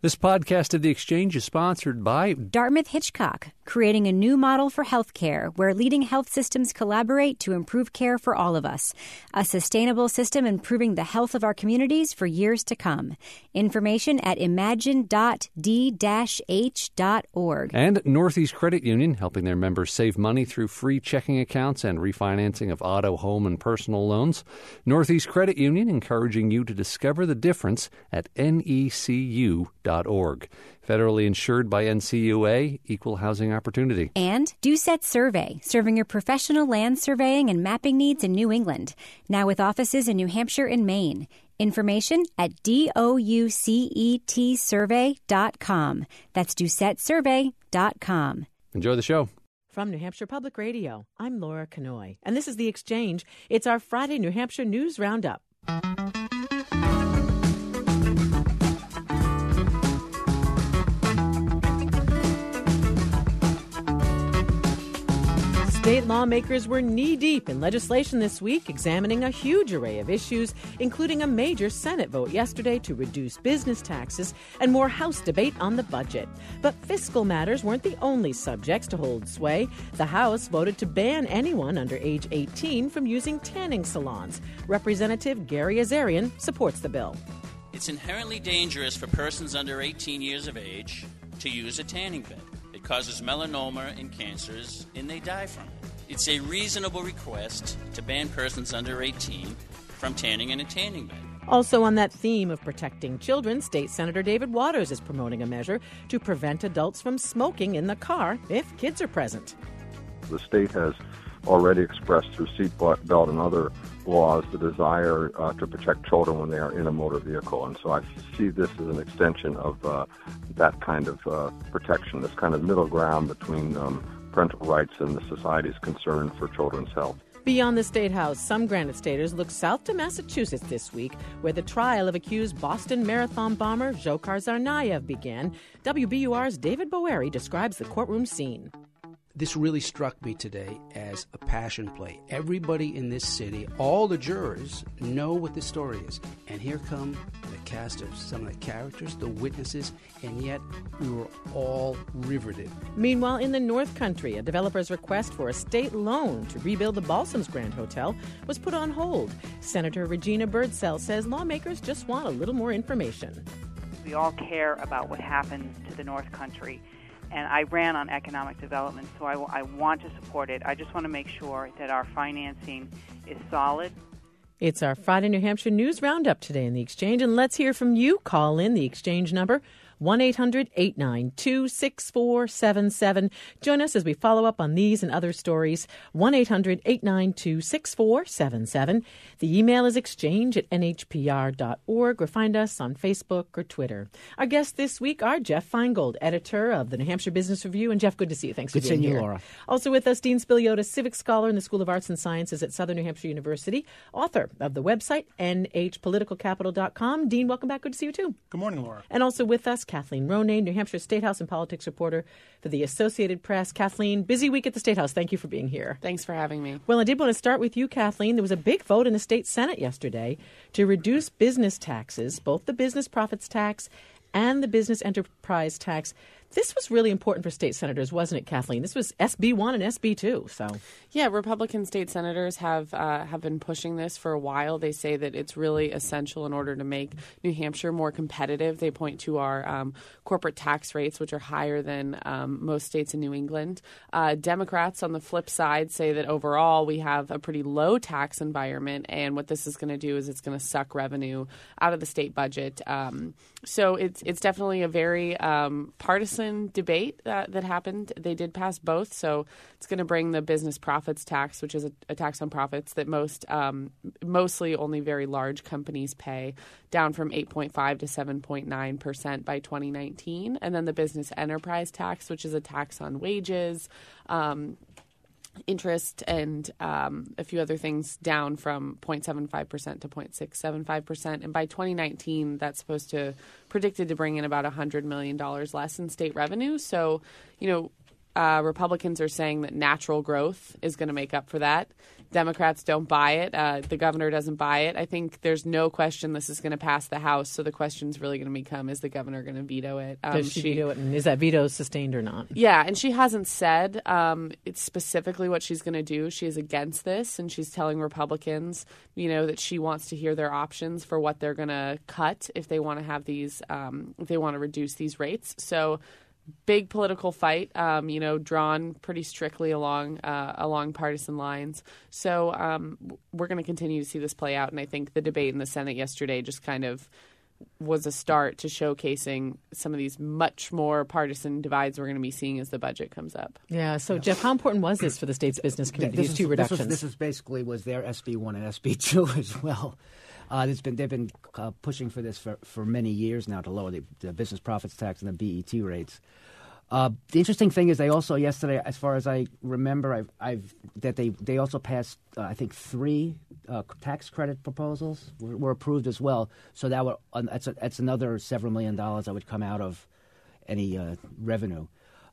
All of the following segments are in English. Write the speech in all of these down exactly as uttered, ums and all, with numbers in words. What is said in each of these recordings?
This podcast of The Exchange is sponsored by Dartmouth Hitchcock, creating a new model for healthcare where leading health systems collaborate to improve care for all of us. A sustainable system improving the health of our communities for years to come. Information at imagine dot d dash h dot org. And Northeast Credit Union, helping their members save money through free checking accounts and refinancing of auto, home, and personal loans. Northeast Credit Union encouraging you to discover the difference at N E C U dot org. Federally insured by N C U A, Equal Housing Opportunity. And Doucette Survey, serving your professional land surveying and mapping needs in New England. Now with offices in New Hampshire and Maine. Information at doucet survey dot com. That's doucette survey dot com. Enjoy the show. From New Hampshire Public Radio, I'm Laura Kanoy, and this is The Exchange. It's our Friday New Hampshire News Roundup. State lawmakers were knee-deep in legislation this week, examining a huge array of issues, including a major Senate vote yesterday to reduce business taxes and more House debate on the budget. But fiscal matters weren't the only subjects to hold sway. The House voted to ban anyone under age eighteen from using tanning salons. Representative Gary Azarian supports the bill. It's inherently dangerous for persons under eighteen years of age to use a tanning bed. It causes melanoma and cancers, and they die from it. It's a reasonable request to ban persons under eighteen from tanning in a tanning bed. Also on that theme of protecting children, State Senator David Waters is promoting a measure to prevent adults from smoking in the car if kids are present. The state has already expressed through seatbelt and other laws the desire uh, to protect children when they are in a motor vehicle. And so I see this as an extension of uh, that kind of uh, protection, this kind of middle ground between um, parental rights and the society's concern for children's health. Beyond the State House, some Granite Staters look south to Massachusetts this week, where the trial of accused Boston Marathon bomber Dzhokhar Tsarnaev began. W B U R's David Boeri describes the courtroom scene. This really struck me today as a passion play. Everybody in this city, all the jurors, know what the story is. And here come the cast of some of the characters, the witnesses, and yet we were all riveted. Meanwhile, in the North Country, a developer's request for a state loan to rebuild the Balsams Grand Hotel was put on hold. Senator Regina Birdsell says lawmakers just want a little more information. We all care about what happens to the North Country. And I ran on economic development, so I, I want to support it. I just want to make sure that our financing is solid. It's our Friday New Hampshire News Roundup today in The Exchange, and let's hear from you. Call in the Exchange number, one eight hundred eight nine two six four seven seven. Join us as we follow up on these and other stories, one eight hundred eight nine two six four seven seven. The email is exchange at n h p r dot org, or find us on Facebook or Twitter. Our guests this week are Jeff Feingold, editor of the New Hampshire Business Review. And Jeff, good to see you. Thanks for good being here. Good seeing you, Laura. Also with us, Dean Spiliotis, civic scholar in the School of Arts and Sciences at Southern New Hampshire University, author of the website n h political capital dot com. Dean, welcome back. Good to see you, too. Good morning, Laura. And also with us, Kathleen Ronayne, New Hampshire State House and politics reporter for the Associated Press. Kathleen, busy week at the State House. Thank you for being here. Thanks for having me. Well, I did want to start with you, Kathleen. There was a big vote in the state Senate yesterday to reduce business taxes, both the business profits tax and the business enterprise tax. This was really important for state senators, wasn't it, Kathleen? This was S B one and S B two. So, yeah, Republican state senators have uh, have been pushing this for a while. They say that it's really essential in order to make New Hampshire more competitive. They point to our um, corporate tax rates, which are higher than um, most states in New England. Uh, Democrats, on the flip side, say that overall we have a pretty low tax environment, and what this is going to do is it's going to suck revenue out of the state budget. Um, so it's it's definitely a very um, partisan debate that, that happened. They did pass both, so it's going to bring the business profits tax, which is a, a tax on profits that most, um, mostly only very large companies pay, down from eight point five to seven point nine percent by twenty nineteen. And then the business enterprise tax, which is a tax on wages, um, interest, and um, a few other things, down from zero point seven five percent to zero point six seven five percent. And by twenty nineteen, that's supposed to predicted to bring in about one hundred million dollars less in state revenue. So, you know, uh, Republicans are saying that natural growth is going to make up for that. Democrats don't buy it. Uh, the governor doesn't buy it. I think there's no question this is going to pass the House. So the question's really going to become, is the governor going to veto it? Um, Does she, she veto it? And is that veto sustained or not? Yeah, and she hasn't said um, it's specifically what she's going to do. She is against this, and she's telling Republicans, you know, that she wants to hear their options for what they're going to cut if they want to have these, um, if they want to reduce these rates. So big political fight, um, you know, drawn pretty strictly along uh, along partisan lines. So um, we're going to continue to see this play out. And I think the debate in the Senate yesterday just kind of was a start to showcasing some of these much more partisan divides we're going to be seeing as the budget comes up. Yeah. So, Jeff, how important was this for the state's business community, This these is- two reductions? This, was, this is basically was their S B one and S B two as well. Uh, there's been, they've been uh, pushing for this for, for many years now to lower the, the business profits tax and the B E T rates. Uh, the interesting thing is they also yesterday, as far as I remember, I've, I've that they, they also passed, uh, I think, three uh, tax credit proposals were, were approved as well. So that would, uh, that's, a, that's another several million dollars that would come out of any uh, revenue.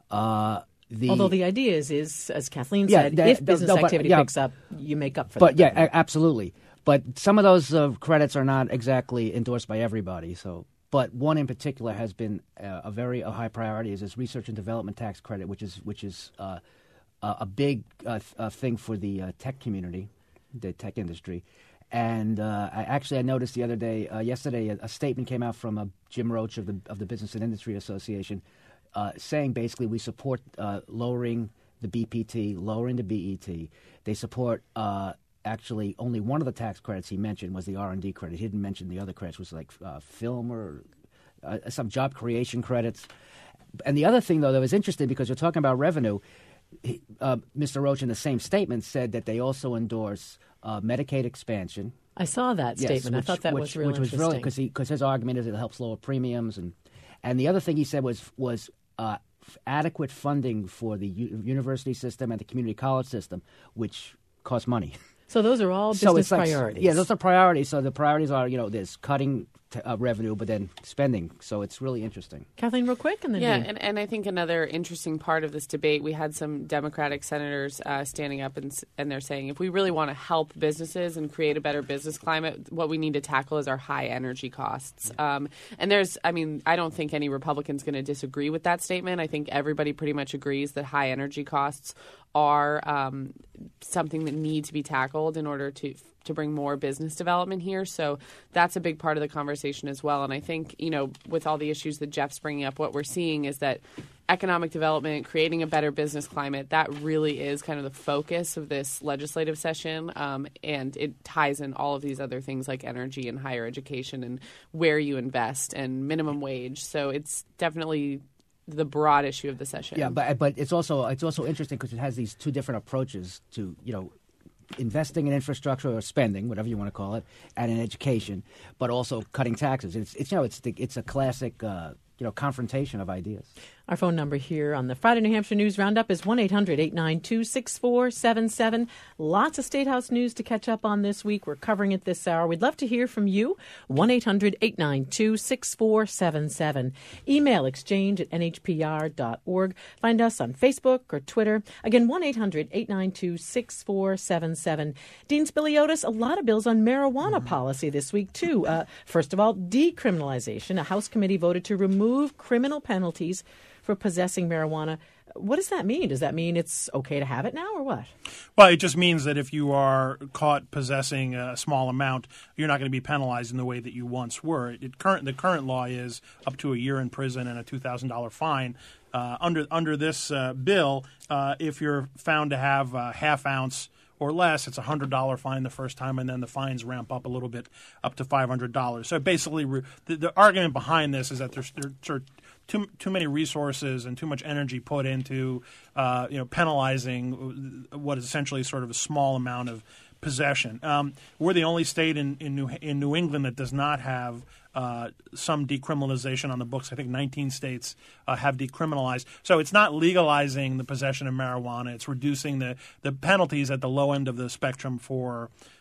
Uh, the, Although the idea is, is as Kathleen Yeah, said, that- if no, business no, but, activity yeah. picks up, you make up for But that. yeah, a- absolutely. But some of those uh, credits are not exactly endorsed by everybody. So, but one in particular has been uh, a very a high priority is this research and development tax credit, which is which is uh, a a big uh, th- uh, thing for the uh, tech community, the tech industry. And uh, I actually I noticed the other day, uh, yesterday, a, a statement came out from uh, Jim Roach of the of the Business and Industry Association, uh, saying basically we support uh, lowering the B P T, lowering the B E T. They support. Uh, Actually, only one of the tax credits he mentioned was the R and D credit. He didn't mention the other credits, which was like uh, film or uh, some job creation credits. And the other thing, though, that was interesting because you're talking about revenue, he, uh, Mister Roach in the same statement said that they also endorse uh, Medicaid expansion. I saw that Yes, statement. which- I thought that which, was real which was interesting. really because because his argument is it helps lower premiums, and and the other thing he said was was uh, f- adequate funding for the u- university system and the community college system, which costs money. So those are all So business it's like, priorities. Yeah, those are priorities. So the priorities are, you know, there's cutting t- uh, revenue, but then spending. So it's really interesting. Kathleen, real quick, and then Yeah, Dean. and, and I think another interesting part of this debate, we had some Democratic senators uh, standing up and, s- and they're saying if we really want to help businesses and create a better business climate, what we need to tackle is our high energy costs. Um, and there's, I mean, I don't think any Republican's going to disagree with that statement. I think everybody pretty much agrees that high energy costs are um, something that need to be tackled in order to to bring more business development here. So that's a big part of the conversation as well. And I think, you know, with all the issues that Jeff's bringing up, what we're seeing is that economic development, creating a better business climate, that really is kind of the focus of this legislative session. Um, and it ties in all of these other things like energy and higher education and where you invest and minimum wage. So it's definitely the broad issue of the session. Yeah, but but it's also it's also interesting because it has these two different approaches to, you know, investing in infrastructure or spending, whatever you want to call it, and in education, but also cutting taxes. It's it's you know it's the, it's a classic uh, you know confrontation of ideas. Our phone number here on the Friday New Hampshire News Roundup is one eight hundred eight nine two six four seven seven. Lots of State House news to catch up on this week. We're covering it this hour. We'd love to hear from you. one eight hundred eight nine two six four seven seven. Email exchange at n h p r dot org. Find us on Facebook or Twitter. Again, one eight hundred eight nine two six four seven seven. Dean Spiliotis, a lot of bills on marijuana mm-hmm. policy this week, too. Uh, first of all, decriminalization. A House committee voted to remove criminal penalties for possessing marijuana. What does that mean? Does that mean it's okay to have it now or what? Well, it just means that if you are caught possessing a small amount, you're not going to be penalized in the way that you once were. It current the current law is up to a year in prison and a two thousand dollars fine. Uh, under under this uh, bill, uh, if you're found to have a half ounce or less, it's a one hundred dollars fine the first time, and then the fines ramp up a little bit up to five hundred dollars. So basically, re- the, the argument behind this is that there's, there's too too many resources and too much energy put into uh, you know penalizing what is essentially sort of a small amount of possession. Um, we're the only state in in New, in New England that does not have uh, some decriminalization on the books. I think nineteen states uh, have decriminalized. So it's not legalizing the possession of marijuana. It's reducing the, the penalties at the low end of the spectrum for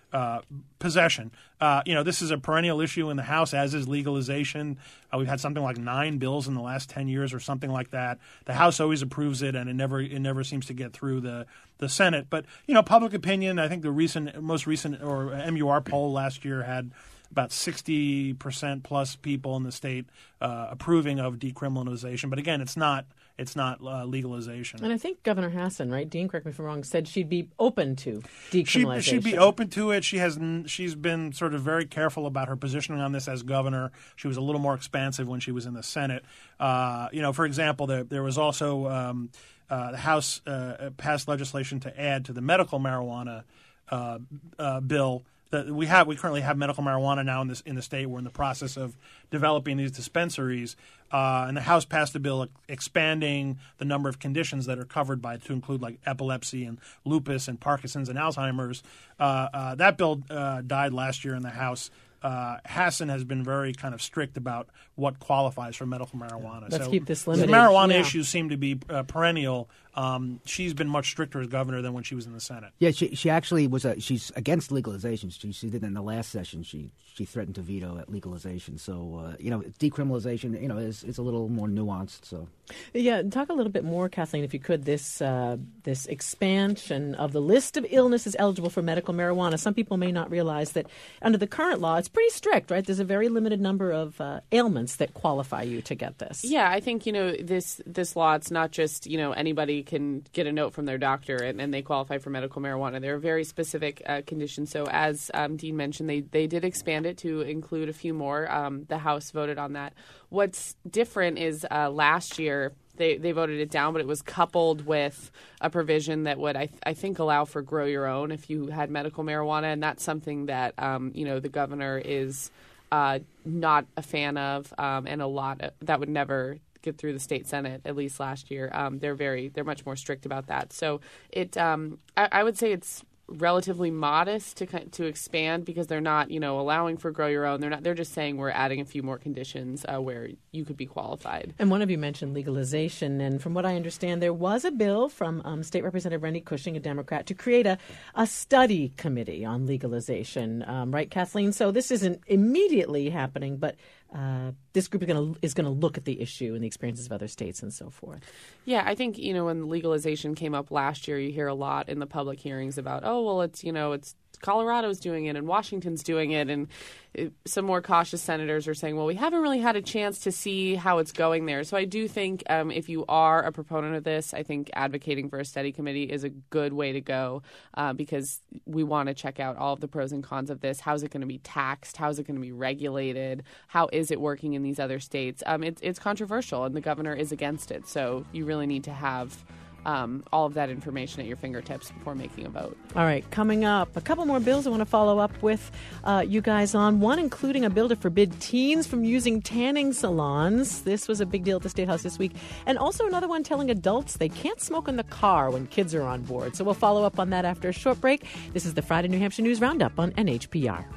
uh, possession. Uh, you know, this is a perennial issue in the House, as is legalization. Uh, we've had something like nine bills in the last ten years or something like that. The House always approves it, and it never it never seems to get through the, the Senate. But, you know, public opinion, I think the recent most recent or M U R poll last year had about sixty percent plus people in the state uh, approving of decriminalization. But again, it's not it's not uh, legalization. And I think Governor Hassan, right, Dean, correct me if I'm wrong, said she'd be open to decriminalization. She, she'd be open to it. She has she's been sort of very careful about her positioning on this as governor. She was a little more expansive when she was in the Senate. Uh, you know, for example, there there was also um, uh, the House uh, passed legislation to add to the medical marijuana uh, uh, bill. That we have, we currently have medical marijuana now in this in the state. We're in the process of developing these dispensaries, uh, and the House passed a bill expanding the number of conditions that are covered by it to include like epilepsy and lupus and Parkinson's and Alzheimer's. Uh, uh, that bill uh, died last year in the House. Uh, Hassan has been very kind of strict about what qualifies for medical marijuana. Let's so keep this limited. The marijuana yeah. issues seem to be uh, perennial. Um, she's been much stricter as governor than when she was in the Senate. Yeah, she she actually was a, she's against legalization. She, she did it in the last session. She she threatened to veto at legalization. So uh, you know, decriminalization, you know, is is a little more nuanced. So yeah, talk a little bit more, Kathleen, if you could. This uh, this expansion of the list of illnesses eligible for medical marijuana. Some people may not realize that under the current law, it's pretty strict, right? There's a very limited number of uh, ailments that qualify you to get this. Yeah, I think, you know, this this law, it's not just, you know, anybody can get a note from their doctor and, and they qualify for medical marijuana. There are very specific uh, conditions. So as um, Dean mentioned, they, they did expand it to include a few more. Um, the House voted on that. What's different is uh, last year they, they voted it down, but it was coupled with a provision that would, I, th- I think, allow for grow your own if you had medical marijuana. And that's something that, um, you know, the governor is uh, not a fan of, um, and a lot of, that would never get through the state Senate, at least last year. Um, they're very, they're much more strict about that. So it, um, I, I would say it's relatively modest to to expand because they're not, you know, allowing for grow your own. They're not. They're just saying we're adding a few more conditions uh, where you could be qualified. And one of you mentioned legalization, and from what I understand, there was a bill from um, State Representative Rennie Cushing, a Democrat, to create a, a study committee on legalization. Um, right, Kathleen? So this isn't immediately happening, but Uh, this group is going to is going to look at the issue and the experiences of other states and so forth. Yeah, I think, you know, when legalization came up last year, you hear a lot in the public hearings about, oh, well, it's, you know, it's Colorado's doing it and Washington's doing it, and it, some more cautious senators are saying, well, we haven't really had a chance to see how it's going there. So I do think um, if you are a proponent of this, I think advocating for a study committee is a good way to go uh, because we want to check out all of the pros and cons of this. How's it going to be taxed? How's it going to be regulated? How is it working in these other states? Um, it, it's controversial, and the governor is against it. So you really need to have Um, all of that information at your fingertips before making a vote. All right, coming up, a couple more bills I want to follow up with uh, you guys on. One including a bill to forbid teens from using tanning salons. This was a big deal at the State House this week. And also another one telling adults they can't smoke in the car when kids are on board. So we'll follow up on that after a short break. This is the Friday New Hampshire News Roundup on N H P R.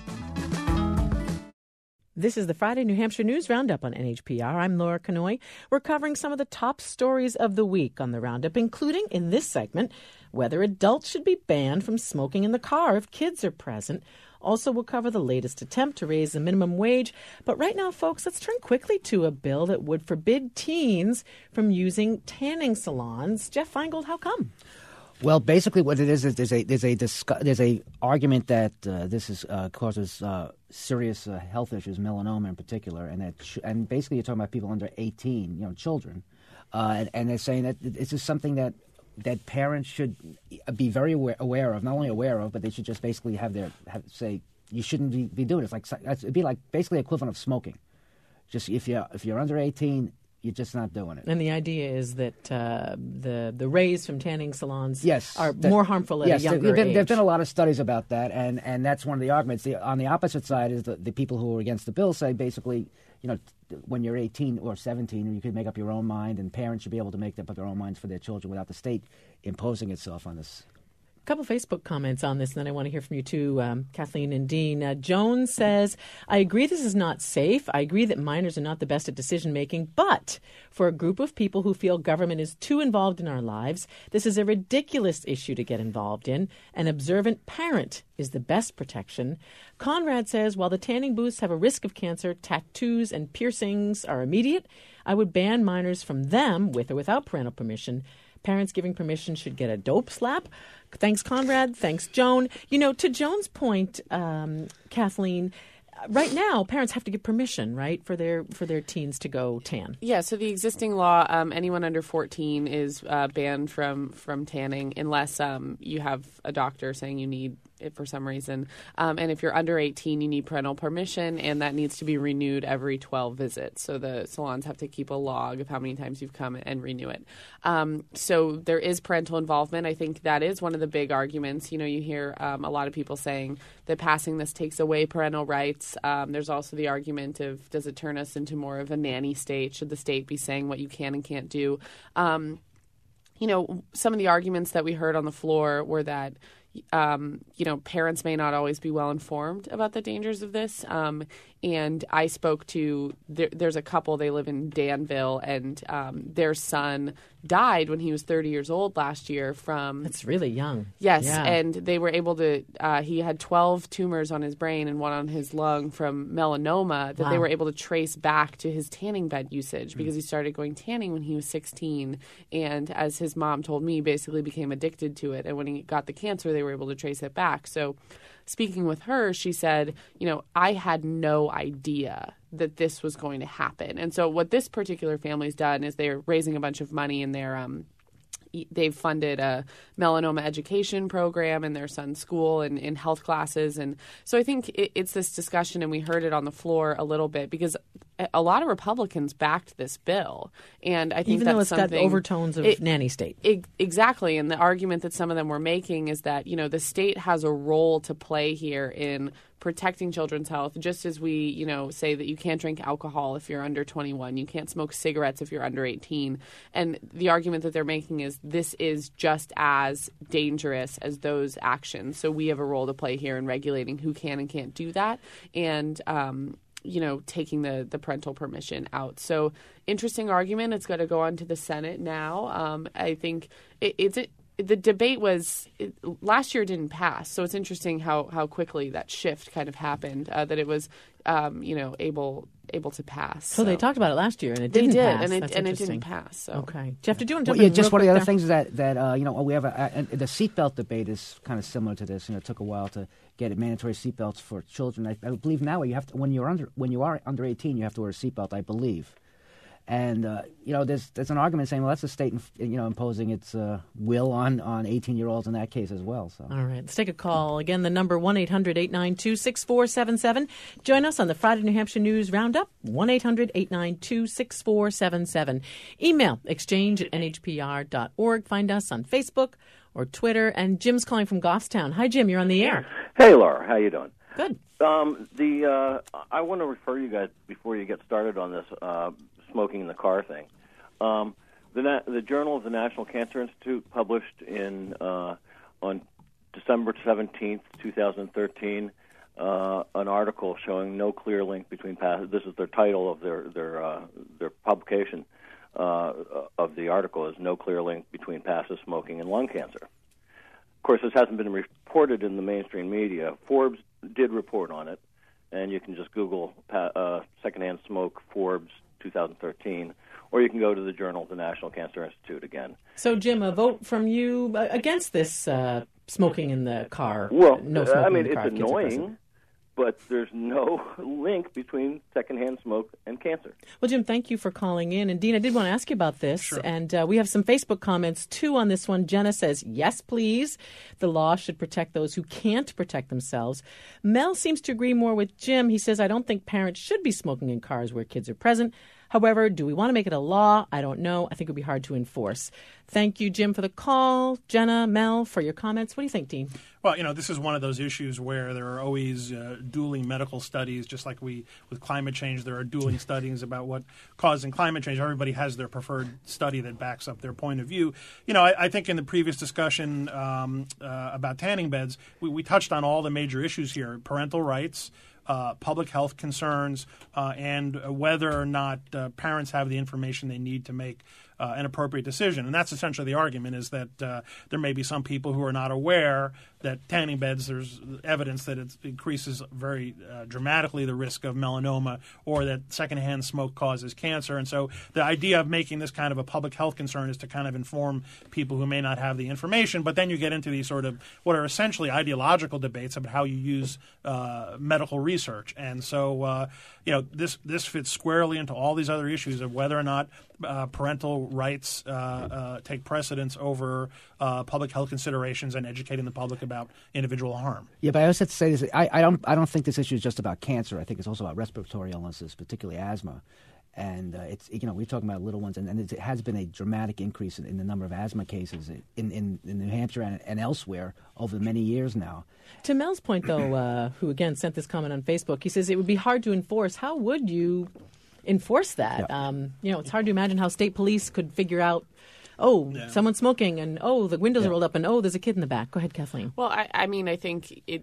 This is the Friday New Hampshire News Roundup on N H P R. I'm Laura Kanoy. We're covering some of the top stories of the week on the Roundup, including, in this segment, whether adults should be banned from smoking in the car if kids are present. Also, we'll cover the latest attempt to raise the minimum wage. But right now, folks, let's turn quickly to a bill that would forbid teens from using tanning salons. Jeff Feingold, how come? Well, basically, what it is is there's a there's a discu- there's a argument that uh, this is uh, causes uh, serious uh, health issues, melanoma in particular, and that sh- and basically you're talking about people under eighteen, you know, children, uh, and, and they're saying that this is something that that parents should be very aware, aware of, not only aware of, but they should just basically have their have, say you shouldn't be, be doing it. It's like it'd be like basically equivalent of smoking. Just if you if you're under eighteen. You're just not doing it. And the idea is that uh, the the rays from tanning salons yes, are that, more harmful at yes, a younger there have been, age. There have been a lot of studies about that, and, and that's one of the arguments. The, on the opposite side is the, the people who are against the bill say basically, you know, when you're eighteen or seventeen, you could make up your own mind, and parents should be able to make up their own minds for their children without the state imposing itself on this. couple Facebook comments on this, and then I want to hear from you too, um, Kathleen and Dean. Uh, Joan says, I agree this is not safe. I agree that minors are not the best at decision making, but for a group of people who feel government is too involved in our lives, this is a ridiculous issue to get involved in. An observant parent is the best protection. Conrad says, while the tanning booths have a risk of cancer, tattoos and piercings are immediate. I would ban minors from them, with or without parental permission. Parents giving permission should get a dope slap. Thanks, Conrad. Thanks, Joan. You know, to Joan's point, um, Kathleen, right now parents have to give permission, right, for their for their teens to go tan. Yeah. So the existing law, um, anyone under fourteen is uh, banned from from tanning unless um, you have a doctor saying you need it for some reason. Um, and if you're under eighteen, you need parental permission, and that needs to be renewed every twelve visits. So the salons have to keep a log of how many times you've come and renew it. Um, so there is parental involvement. I think that is one of the big arguments. You know, you hear um, a lot of people saying that passing this takes away parental rights. Um, there's also the argument of, does it turn us into more of a nanny state? Should the state be saying what you can and can't do? Um, you know, some of the arguments that we heard on the floor were that Um, you know, parents may not always be well informed about the dangers of this. Um, and I spoke to, there, there's a couple, they live in Danville, and um, their son died when he was thirty years old last year from... That's really young. Yes, yeah. And they were able to, uh, he had twelve tumors on his brain and one on his lung from melanoma that wow. they were able to trace back to his tanning bed usage because mm. he started going tanning when he was sixteen. And as his mom told me, basically became addicted to it. And when he got the cancer, they were able to trace it back. So speaking with her, she said, you know, I had no idea that this was going to happen. And so what this particular family's done is they're raising a bunch of money in their um they've funded a melanoma education program in their son's school and in health classes. And so I think it, it's this discussion, and we heard it on the floor a little bit, because a lot of Republicans backed this bill. And I think even that's though it's got overtones of it, nanny state. It, exactly. And the argument that some of them were making is that, you know, the state has a role to play here in protecting children's health, just as we, you know, say that you can't drink alcohol if you're under twenty-one, you can't smoke cigarettes if you're under eighteen. And the argument that they're making is this is just as dangerous as those actions. So we have a role to play here in regulating who can and can't do that, and um, you know, taking the, the parental permission out. So interesting argument. It's got to go on to the Senate now. Um, I think it, it's it, the debate was it, last year didn't pass. So it's interesting how, how quickly that shift kind of happened, uh, that it was, um, you know, able able to pass. So, so they talked about it last year, and it they didn't did, pass. and it, That's and it didn't pass. So. Okay. Jeff, did you want to well, jump yeah, in just one of the there? other things is that, that uh, you know, we have a, a, the seatbelt debate is kind of similar to this. You know, it took a while to get mandatory seatbelts for children. I, I believe now you have to, when you're under when you are under eighteen, you have to wear a seatbelt, I believe. And uh, you know, there's there's an argument saying, well, that's the state, you know, imposing its uh, will on on eighteen-year-olds in that case as well. So, all right, let's take a call again. The number one eight hundred eight nine two six four seven seven. Join us on the Friday New Hampshire News Roundup. One eight hundred eight nine two six four seven seven. Email exchange at n h p r dot org. Find us on Facebook or Twitter. And Jim's calling from Goffstown. Hi, Jim. You're on the air. Hey, Laura. How you doing? Good. Um, the uh, I want to refer you guys before you get started on this. Uh, smoking in the car thing. Um, the, Na- the Journal of the National Cancer Institute published in uh, on December seventeenth, twenty thirteen, uh, an article showing no clear link between passive. This is their title of their their uh, their publication uh, of the article is no clear link between passive smoking and lung cancer. Of course, this hasn't been reported in the mainstream media. Forbes did report on it, and you can just Google uh, secondhand smoke Forbes twenty thirteen, or you can go to the Journal of the National Cancer Institute again. So, Jim, a vote from you against this uh, smoking in the car. Well, no smoking I mean, in the car it's annoying, but there's no link between secondhand smoke and cancer. Well, Jim, thank you for calling in. And, Dean, I did want to ask you about this. Sure. And uh, we have some Facebook comments, too, on this one. Jenna says, yes, please. The law should protect those who can't protect themselves. Mel seems to agree more with Jim. He says, I don't think parents should be smoking in cars where kids are present. However, do we want to make it a law? I don't know. I think it would be hard to enforce. Thank you, Jim, for the call. Jenna, Mel, for your comments. What do you think, Dean? Well, you know, this is one of those issues where there are always uh, dueling medical studies, just like we with climate change, there are dueling studies about what causing climate change. Everybody has their preferred study that backs up their point of view. You know, I, I think in the previous discussion um, uh, about tanning beds, we, we touched on all the major issues here: parental rights, Uh, public health concerns, uh, and whether or not uh, parents have the information they need to make uh, an appropriate decision. And that's essentially the argument, is that uh, there may be some people who are not aware that tanning beds, there's evidence that it increases very uh, dramatically the risk of melanoma, or that secondhand smoke causes cancer. And so the idea of making this kind of a public health concern is to kind of inform people who may not have the information. But then you get into these sort of what are essentially ideological debates about how you use uh, medical research. And so, uh, you know, this, this fits squarely into all these other issues of whether or not uh, parental rights uh, uh, take precedence over uh, public health considerations and educating the public about individual harm. Yeah, but I also have to say this: I, I don't, I don't think this issue is just about cancer. I think it's also about respiratory illnesses, particularly asthma. And uh, it's, you know, we're talking about little ones, and, and it has been a dramatic increase in, in the number of asthma cases in, in, in New Hampshire and, and elsewhere over many years now. To Mel's point, though, uh, who again sent this comment on Facebook, he says it would be hard to enforce. How would you enforce that? Yeah. Um, you know, it's hard to imagine how state police could figure out, oh, yeah. someone's smoking, and oh, the windows yeah. are rolled up, and oh, there's a kid in the back. Go ahead, Kathleen. Well, I, I mean, I think it,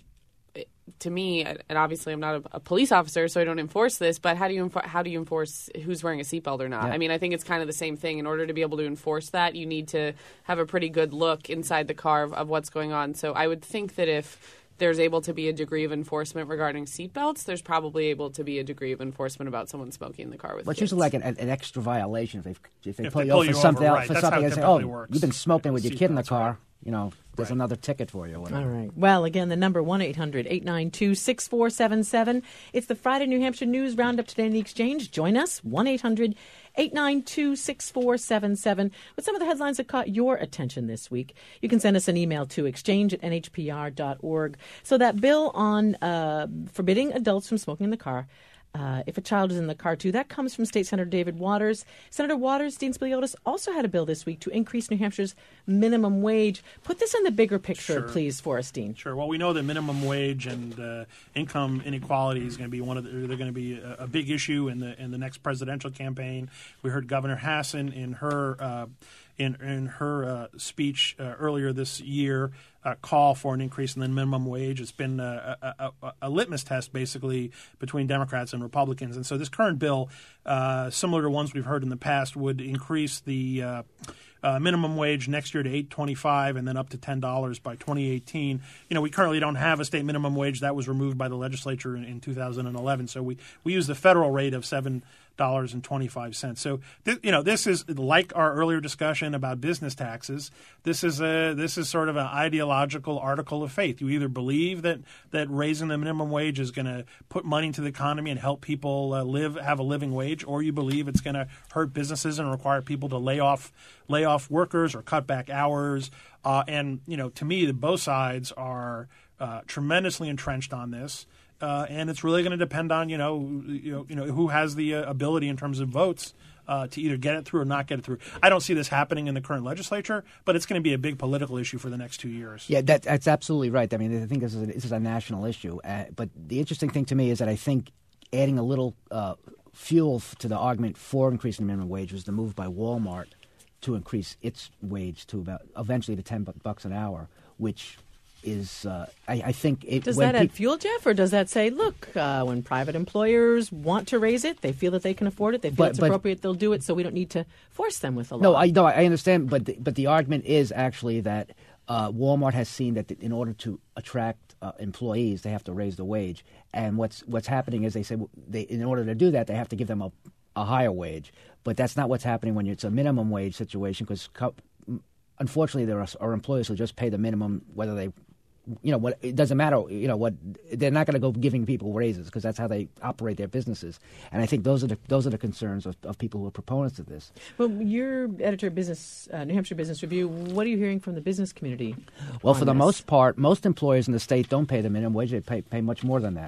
it, to me, and obviously I'm not a, a police officer, so I don't enforce this, but how do you enfor- how do you enforce who's wearing a seatbelt or not? Yeah. I mean, I think it's kind of the same thing. In order to be able to enforce that, you need to have a pretty good look inside the car of, of what's going on. So I would think that if there's able to be a degree of enforcement regarding seatbelts, there's probably able to be a degree of enforcement about someone smoking in the car with But it's kids. usually like an, an extra violation if they, if they If pull they you pull over you for something over, else, right. for That's something how it and say, typically oh, works. you've been smoking with your kid in the Seatbelts, car, right. you know, there's Right. another ticket for you. Or whatever. All right. Well, again, the number one eight hundred eight nine two six four seven seven. It's the Friday New Hampshire News Roundup today in the Exchange. Join us, one eight hundred eight nine two six four seven seven, with some of the headlines that caught your attention this week. You can send us an email to exchange at n h p r dot org. So that bill on uh, forbidding adults from smoking in the car, Uh, if a child is in the car, too, that comes from State Senator David Waters. Senator Waters, Dean Spoliotis, also had a bill this week to increase New Hampshire's minimum wage. Put this in the bigger picture, Sure. please, for us, Dean. Sure. Well, we know that minimum wage and uh, income inequality is going to be one of the, they're going to be a, a big issue in the in the next presidential campaign. We heard Governor Hassan in her uh, in in her uh, speech uh, earlier this year uh, call for an increase in the minimum wage. It's been a, a, a, a litmus test, basically, between Democrats and Republicans. And so this current bill, uh, similar to ones we've heard in the past, would increase the uh, uh, minimum wage next year to eight twenty-five and then up to ten dollars by twenty eighteen. You know, we currently don't have a state minimum wage. That was removed by the legislature in, in two thousand eleven. So we, we use the federal rate of seven dollars and twenty-five cents. So, th- you know, this is like our earlier discussion about business taxes. This is a this is sort of an ideological article of faith. You either believe that that raising the minimum wage is going to put money into the economy and help people uh, live have a living wage, or you believe it's going to hurt businesses and require people to lay off lay off workers or cut back hours. Uh, and you know, to me, the, both sides are uh, tremendously entrenched on this. Uh, and it's really going to depend on you know you know, you know who has the uh, ability in terms of votes uh, to either get it through or not get it through. I don't see this happening in the current legislature, but it's going to be a big political issue for the next two years. Yeah, that, that's absolutely right. I mean, I think this is a, this is a national issue. Uh, but the interesting thing to me is that I think adding a little uh, fuel to the argument for increasing the minimum wage was the move by Walmart to increase its wage to about eventually to ten bucks an hour, which is uh, I, I think it Does when that add peop- fuel, Jeff, or does that say, look, uh, when private employers want to raise it, they feel that they can afford it, they feel But- it's but- appropriate, they'll do it, so we don't need to force them with a law? No, I no, I understand, but the, but the argument is actually that uh, Walmart has seen that in order to attract uh, employees, they have to raise the wage, and what's what's happening is they say they in order to do that, they have to give them a, a higher wage, but that's not what's happening when it's a minimum wage situation because co- unfortunately there are, are employers who just pay the minimum whether they. You know what? It doesn't matter. You know what? They're not going to go giving people raises because that's how they operate their businesses. And I think those are the those are the concerns of, of people who are proponents of this. Well, you're editor of Business, uh, New Hampshire Business Review. What are you hearing from the business community? Well, on for the this? most part, most employers in the state don't pay the minimum wage. They pay pay much more than that.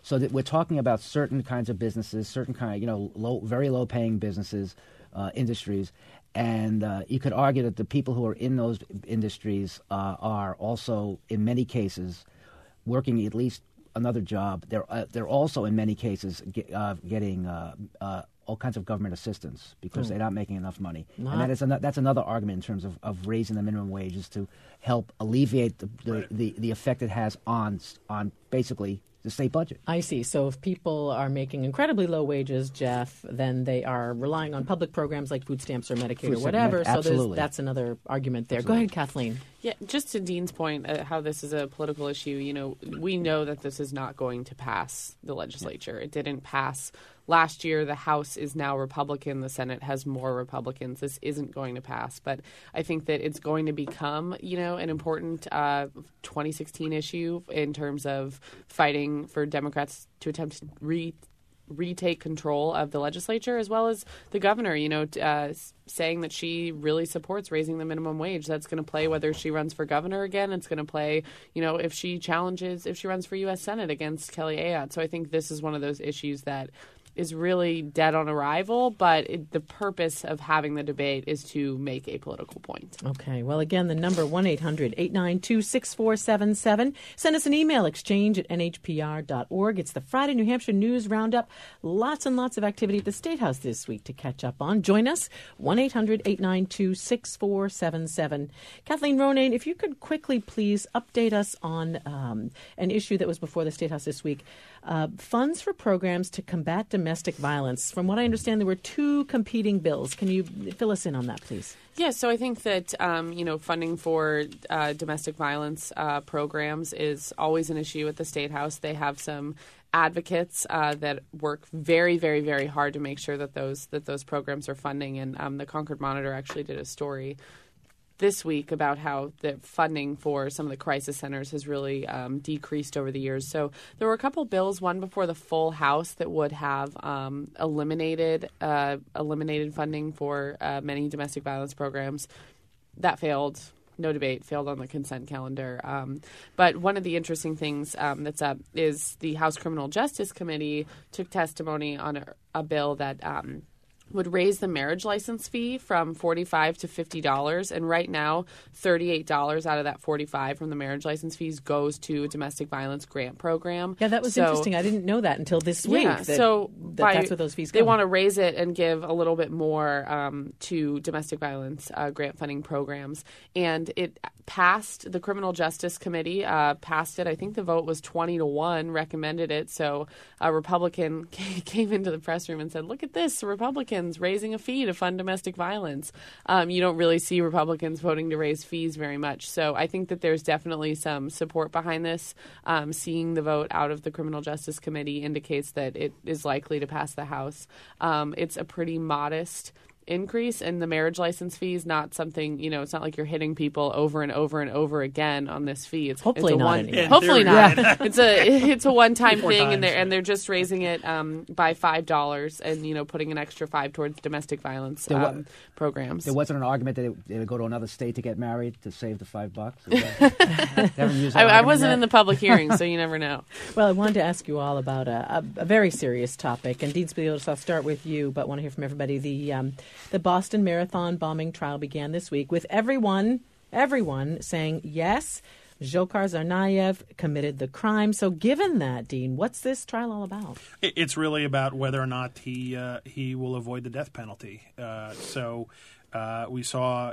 So that we're talking about certain kinds of businesses, certain kind of, you know, low, very low-paying businesses, uh, industries. And uh, you could argue that the people who are in those industries uh, are also, in many cases, working at least another job. They're uh, they're also, in many cases, get, uh, getting uh, uh, all kinds of government assistance because mm. they're not making enough money. Wow. And that is an- that's another argument in terms of, of raising the minimum wages to help alleviate the the, right. the, the effect it has on on basically the state budget. I see. So if people are making incredibly low wages, Jeff, then they are relying on public programs like food stamps or Medicaid food or whatever. Stamp, so that's another argument there. Absolutely. Go ahead, Kathleen. Yeah, just to Dean's point, uh, how this is a political issue, you know, we know that this is not going to pass the legislature. It didn't pass last year. The House is now Republican. The Senate has more Republicans. This isn't going to pass. But I think that it's going to become, you know, an important uh, twenty sixteen issue in terms of fighting for Democrats to attempt to re- retake control of the legislature, as well as the governor, you know, uh, saying that she really supports raising the minimum wage. That's going to play whether she runs for governor again. It's going to play, you know, if she challenges, if she runs for U S Senate against Kelly Ayotte. So I think this is one of those issues that is really dead on arrival, but it, the purpose of having the debate is to make a political point. Okay. Well, again, the number one eight hundred eight nine two six four seven seven. Send us an email, exchange at n h p r dot org. It's the Friday New Hampshire News Roundup. Lots and lots of activity at the State House this week to catch up on. Join us, one eight hundred eight nine two six four seven seven. Kathleen Ronayne, if you could quickly please update us on um, an issue that was before the State House this week. Uh, funds for programs to combat domestic violence. From what I understand, there were two competing bills. Can you fill us in on that, please? Yeah, so I think that, um, you know, funding for uh, domestic violence uh, programs is always an issue at the State House. They have some advocates uh, that work very, very, very hard to make sure that those that those programs are funding. And um, the Concord Monitor actually did a story this week about how the funding for some of the crisis centers has really um, decreased over the years. So there were a couple bills, one before the full House, that would have um, eliminated uh, eliminated funding for uh, many domestic violence programs. That failed. No debate, failed on the consent calendar. Um, but one of the interesting things um, that's up is the House Criminal Justice Committee took testimony on a, a bill that um, would raise the marriage license fee from forty-five dollars to fifty dollars. And right now, thirty-eight dollars out of that forty-five dollars from the marriage license fees goes to a domestic violence grant program. Yeah, that was so interesting. I didn't know that until this week. Yeah, that, so that by, that's what those fees go. They want to raise it and give a little bit more um, to domestic violence uh, grant funding programs. And it passed, the Criminal Justice Committee uh, passed it. I think the vote was twenty to one, recommended it. So a Republican came into the press room and said, look at this, Republicans raising a fee to fund domestic violence. Um, you don't really see Republicans voting to raise fees very much. So I think that there's definitely some support behind this. Um, seeing the vote out of the Criminal Justice Committee indicates that it is likely to pass the House. Um, it's a pretty modest increase, and the marriage license fee is not something, you know, it's not like you're hitting people over and over and over again on this fee. It's hopefully it's a not. One, anyway. Hopefully theory, not. yeah. It's a it's a one time thing, times. and they're and they're just raising it um, by five dollars, and you know, putting an extra five towards domestic violence There wa- um, programs. There wasn't an argument that it, they would go to another state to get married to save the five bucks. That, haven't used that I, I argument wasn't yet? in the public hearing, so you never know. Well, I wanted to ask you all about a, a, a very serious topic. And Dean Spilios, I'll start with you, but want to hear from everybody. The um, the Boston Marathon bombing trial began this week with everyone, everyone saying, yes, Dzhokhar Tsarnaev committed the crime. So given that, Dean, what's this trial all about? It's really about whether or not he uh, he will avoid the death penalty. Uh, so uh, we saw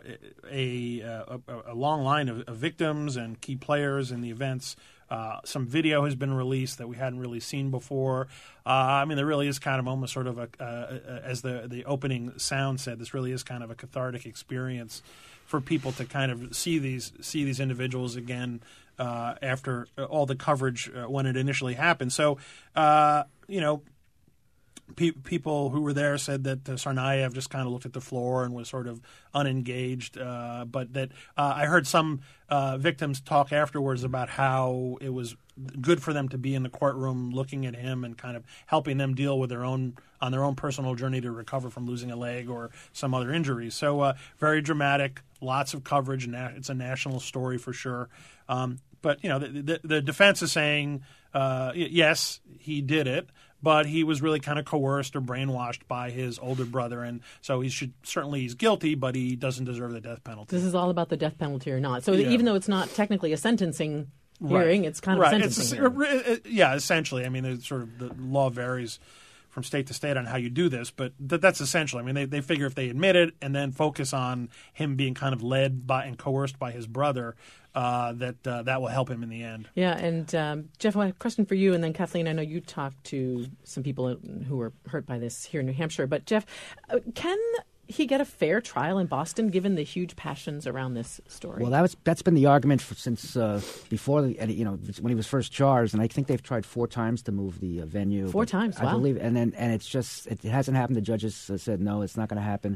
a, a, a long line of, of victims and key players in the events. Uh, some video has been released that we hadn't really seen before. Uh, I mean, there really is kind of almost sort of a, uh, as the the opening sound said, this really is kind of a cathartic experience for people to kind of see these see these individuals again uh, after all the coverage uh, when it initially happened. So, uh, you know, pe- people who were there said that uh, Tsarnaev just kind of looked at the floor and was sort of unengaged. Uh, but that uh, I heard some uh, victims talk afterwards about how it was good for them to be in the courtroom looking at him and kind of helping them deal with their own on their own personal journey to recover from losing a leg or some other injuries. So uh, very dramatic, lots of coverage, and it's a national story for sure. Um, but, you know, the, the, the defense is saying uh, y- yes, he did it, but he was really kind of coerced or brainwashed by his older brother, and so he should certainly he's guilty, but he doesn't deserve the death penalty. This is all about the death penalty or not. So Yeah. even though it's not technically a sentencing Right. hearing, it's kind of right. a sentencing It's, hearing. uh, uh, yeah, essentially. I mean, it's sort of the law varies from state to state on how you do this, but th- that's essential. I mean, they, they figure if they admit it and then focus on him being kind of led by and coerced by his brother, uh, that uh, that will help him in the end. Yeah, and um, Jeff, I have a question for you, and then Kathleen, I know you talked to some people who were hurt by this here in New Hampshire, but Jeff, uh, can he get a fair trial in Boston given the huge passions around this story? Well, that was that's been the argument for, since uh, before the you know when he was first charged, and I think they've tried four times to move the uh, venue. Four but times, I wow. believe, and then and it's just it hasn't happened. The judges uh, said no, it's not going to happen.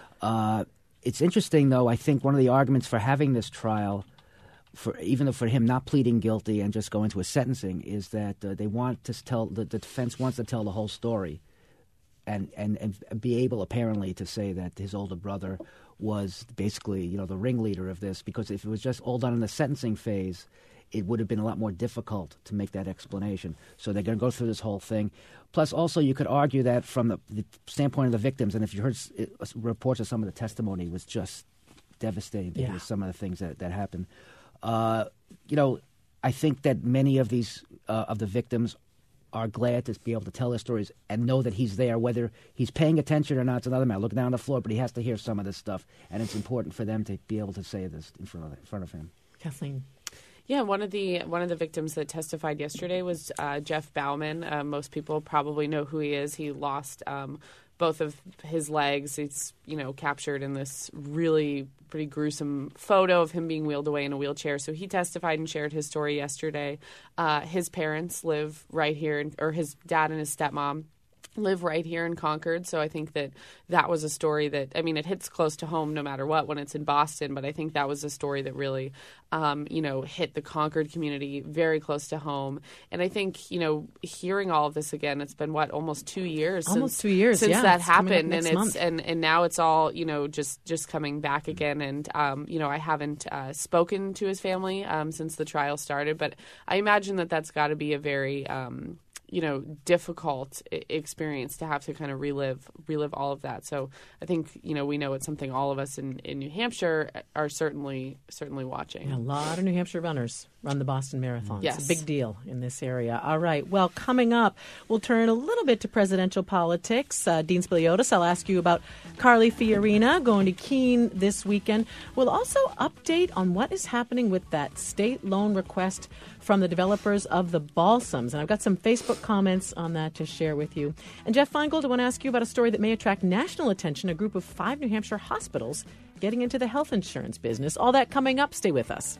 Uh, it's interesting, though. I think one of the arguments for having this trial, for even though for him not pleading guilty and just going to a sentencing, is that uh, they want to tell the, the defense wants to tell the whole story. And, and, and be able, apparently, to say that his older brother was basically, you know, the ringleader of this. Because if it was just all done in the sentencing phase, it would have been a lot more difficult to make that explanation. So they're going to go through this whole thing. Plus, also, you could argue that from the, the standpoint of the victims, and if you heard s- it, reports of some of the testimony, it was just devastating to Yeah. hear some of the things that, that happened. Uh, you know, I think that many of these, uh, of the victims are glad to be able to tell their stories and know that he's there. Whether he's paying attention or not, it's another matter. Look down on the floor, but he has to hear some of this stuff, and it's important for them to be able to say this in front of, in front of him. Kathleen. Yeah, one of the one of the victims that testified yesterday was uh, Jeff Bauman. Uh, most people probably know who he is. He lost um, both of his legs. It's you know captured in this really pretty gruesome photo of him being wheeled away in a wheelchair. So he testified and shared his story yesterday. Uh, his parents live right here, in, or his dad and his stepmom live right here in Concord. So I think that that was a story that, I mean, it hits close to home no matter what when it's in Boston, but I think that was a story that really, um, you know, hit the Concord community very close to home. And I think, you know, hearing all of this again, it's been what, almost two years Almost since, two years, since yeah, that it's coming up happened. next And it's, month. and, and now it's all, you know, just, just coming back again. And, um, you know, I haven't uh, spoken to his family um, since the trial started, but I imagine that that's got to be a very, um, you know, difficult I- experience to have to kind of relive relive all of that. So I think, you know, we know it's something all of us in, in New Hampshire are certainly certainly watching. Yeah, a lot of New Hampshire runners run the Boston Marathon. Yes. It's a big deal in this area. All right. Well, coming up, we'll turn a little bit to presidential politics. Uh, Dean Spiliotis, I'll ask you about Carly Fiorina going to Keene this weekend. We'll also update on what is happening with that state loan request from the developers of the Balsams. And I've got some Facebook comments on that to share with you. And Jeff Feingold, I want to ask you about a story that may attract national attention, a group of five New Hampshire hospitals getting into the health insurance business. All that coming up. Stay with us.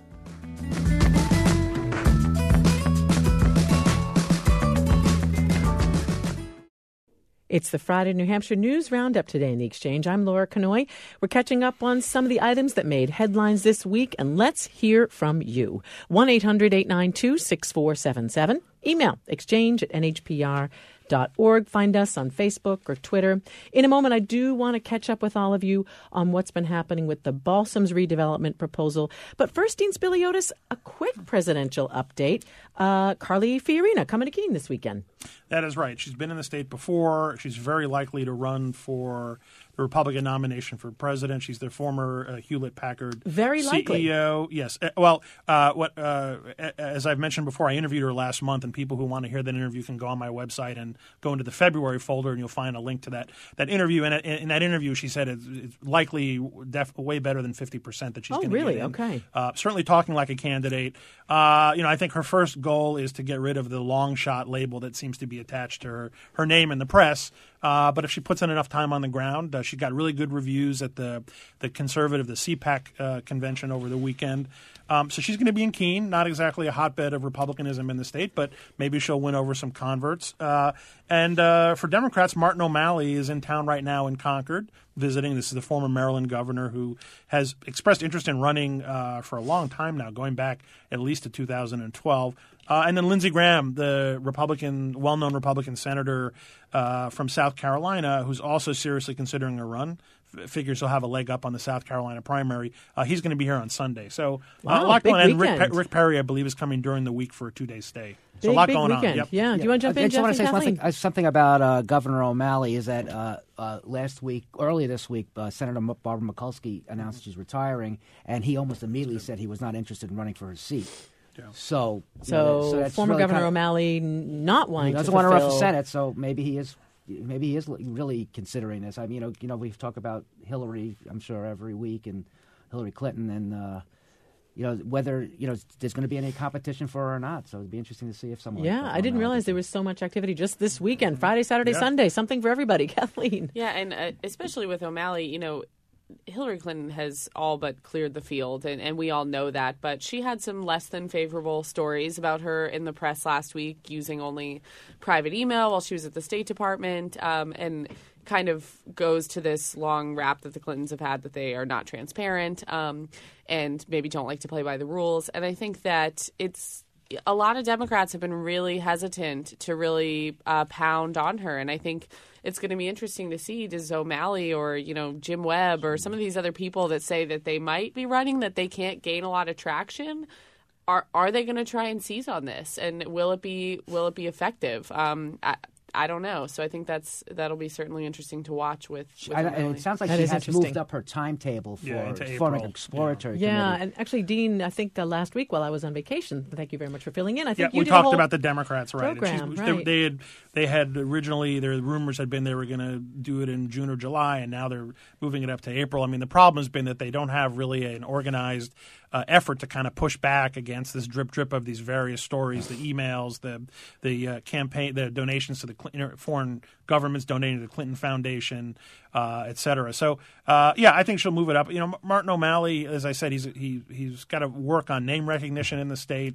It's the Friday New Hampshire News Roundup today in the Exchange. I'm Laura Kanoy. We're catching up on some of the items that made headlines this week, and let's hear from you. one eight hundred eight nine two six four seven seven. Email exchange at n h p r dot org. Find us on Facebook or Twitter. In a moment, I do want to catch up with all of you on what's been happening with the Balsams redevelopment proposal. But first, Dean Spiliotis, a quick presidential update. Uh, Carly Fiorina coming to Keene this weekend. That is right. She's been in the state before. She's very likely to run for the Republican nomination for president. She's the former uh, Hewlett-Packard Very likely. C E O. Yes. Uh, well, uh, what uh, as I've mentioned before, I interviewed her last month, and people who want to hear that interview can go on my website and go into the February folder, and you'll find a link to that that interview. And in that interview, she said it's, it's likely def- way better than fifty percent that she's Oh, going to really? get in. Okay. Uh, certainly talking like a candidate. Uh, you know, I think her first goal is to get rid of the long shot label that seems to be attached to her, her name in the press. Uh, but if she puts in enough time on the ground, uh, she got really good reviews at the the conservative, the C PAC uh, convention over the weekend. Um, so she's going to be in Keene, not exactly a hotbed of Republicanism in the state, but maybe she'll win over some converts. Uh, and uh, for Democrats, Martin O'Malley is in town right now in Concord visiting. This is the former Maryland governor who has expressed interest in running uh, for a long time now, going back at least to two thousand twelve. Uh, and then Lindsey Graham, the Republican, well-known Republican senator uh, from South Carolina, who's also seriously considering a run f- figures he'll have a leg up on the South Carolina primary. Uh, he's going to be here on Sunday. So uh, Wow, a lot big going on. And Rick, weekend. Pe- Rick Perry, I believe, is coming during the week for a two-day stay. So Big, a lot big going weekend. on. Yep. Yeah. Do you want to jump I in, just Jeff want to and say Kathleen? something, uh, something about uh, Governor O'Malley. Is that uh, uh, last week, earlier this week, uh, Senator M- Barbara Mikulski announced she's retiring, and he almost immediately said he was not interested in running for her seat. Yeah. So, you So, know, that- so that's former really Governor kind of, O'Malley n- not wanting he doesn't to want to run for fulfill- Senate, so maybe he is. Maybe he is really considering this. I mean, you know, you know, we talk about Hillary, I'm sure, every week, and Hillary Clinton, and uh, you know whether you know there's going to be any competition for her or not. So it'd be interesting to see if someone. Yeah, I didn't realize there was so much activity just this weekend. Friday, Saturday, Yeah. Sunday, something for everybody. Kathleen. Yeah, and uh, especially with O'Malley, you know, Hillary Clinton has all but cleared the field, and, and we all know that. But she had some less than favorable stories about her in the press last week, using only private email while she was at the State Department, um, and kind of goes to this long rap that the Clintons have had that they are not transparent um, and maybe don't like to play by the rules. And I think that it's a lot of Democrats have been really hesitant to really uh, pound on her, and I think it's going to be interesting to see, does O'Malley or, you know, Jim Webb or some of these other people that say that they might be running, that they can't gain a lot of traction, are are they going to try and seize on this, and will it be will it be effective? Um, I, I don't know. So I think that's that'll be certainly interesting to watch with. with I, O'Malley. and it sounds like That she is has interesting. moved up her timetable for Yeah, into forming April. an exploratory Yeah, committee. and actually, Dean, I think uh, last week while I was on vacation, thank you very much for filling in. I Yeah, think you we did a talked whole about the Democrats, right? And program, she's- they- right. They, had they had originally their rumors had been they were going to do it in June or July, and now they're moving it up to April. I mean, the problem has been that they don't have really an organized uh, effort to kind of push back against this drip drip of these various stories, the emails, the the uh, campaign, the donations to the Clinton, foreign governments donating to the Clinton Foundation, uh, et cetera. So, uh, yeah, I think she'll move it up. You know, Martin O'Malley, as I said, he's he he's got to work on name recognition in the state.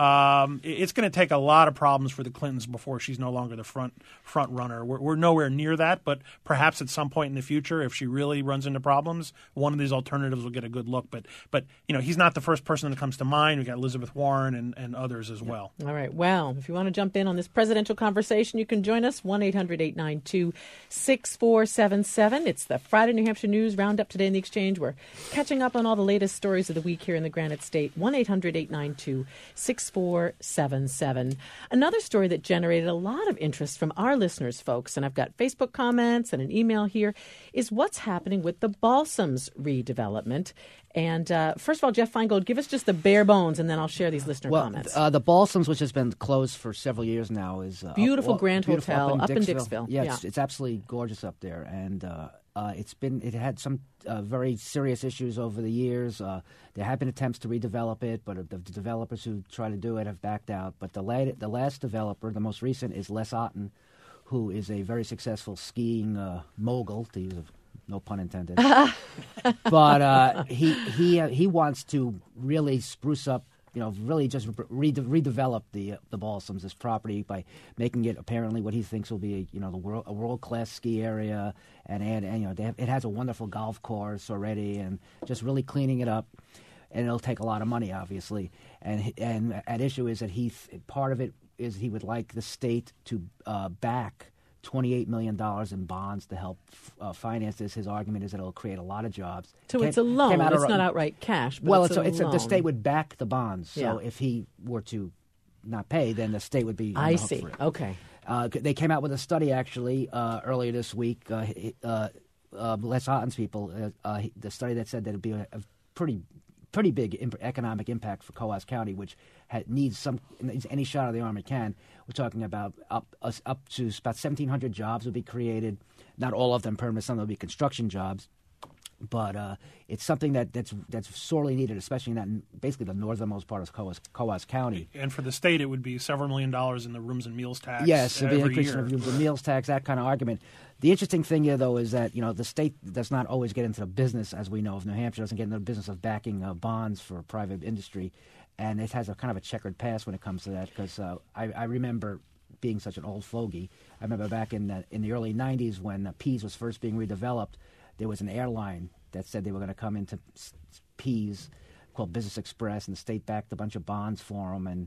Um, it- it's going to take a lot of problems for the Clintons before she's no longer the front front runner. We're, we're nowhere near that, but perhaps at some point in the future, if she really runs into problems, one of these alternatives will get a good look. But but you know, he's not the first person that comes to mind. We got Elizabeth Warren and, and others as well. All right. Well, if you want to jump in on this presidential conversation, you can join us, one eight hundred eight nine two six four seven seven. It's the Friday New Hampshire News Roundup today in the Exchange. We're catching up on all the latest stories of the week here in the Granite State. one eight hundred eight nine two six four seven seven. Another story that generated a lot of interest from our listeners, folks, and I've got Facebook comments and an email here, is what's happening with the Balsams redevelopment. And uh, first of all, Jeff Feingold, give us just the bare bones, and then I'll share these listener Well, comments. uh, the Balsams, which has been closed for several years now, is uh, Beautiful up, Grand beautiful Hotel up in Dixville. Yeah, Yeah. It's, it's absolutely gorgeous up there, and uh, uh, it's been it had some uh, very serious issues over the years. Uh, there have been attempts to redevelop it, but the developers who try to do it have backed out. But the la- the last developer, the most recent, is Les Otten, who is a very successful skiing uh, mogul, to use a no pun intended. But uh, he he uh, he wants to really spruce up, you know, really just re- redevelop the uh, the Balsams, this property, by making it apparently what he thinks will be, a, you know, the world, a world class ski area, and add, and you know, they have, it has a wonderful golf course already, and just really cleaning it up. And it'll take a lot of money, obviously. And and at issue is that he part of it is he would like the state to uh, back twenty-eight million dollars in bonds to help uh, finance this. His argument is that it'll create a lot of jobs. So Came- it's a loan. came out It's of- not outright cash. But well, it's, it's, a, a, it's a, loan. the state would back the bonds. So Yeah. if he were to not pay, then the state would be on I the hook see. for it. Okay. Uh, they came out with a study actually uh, earlier this week. Uh, uh, uh, Les Otten's people, uh, uh, the study that said that it'd be a, a pretty, pretty big imp- economic impact for Coas County, which ha- needs some needs any shot of the arm it can. We're talking about up us up to about seventeen hundred jobs will be created. Not all of them permanent; some will be construction jobs. But uh, it's something that, that's that's sorely needed, especially in that basically the northernmost part of Coas, Coas County. And for the state, it would be several million dollars in the rooms and meals tax. Yes, every the increase year. of the meals tax, that kind of argument. The interesting thing here, though, is that you know the state does not always get into the business, as we know of New Hampshire, doesn't get into the business of backing uh, bonds for private industry, and it has a kind of a checkered past when it comes to that. Because uh, I, I remember being such an old fogey. I remember back in the, in the early nineties when uh, Pease was first being redeveloped, there was an airline that said they were going to come into Pease called Business Express, and the state backed a bunch of bonds for them, and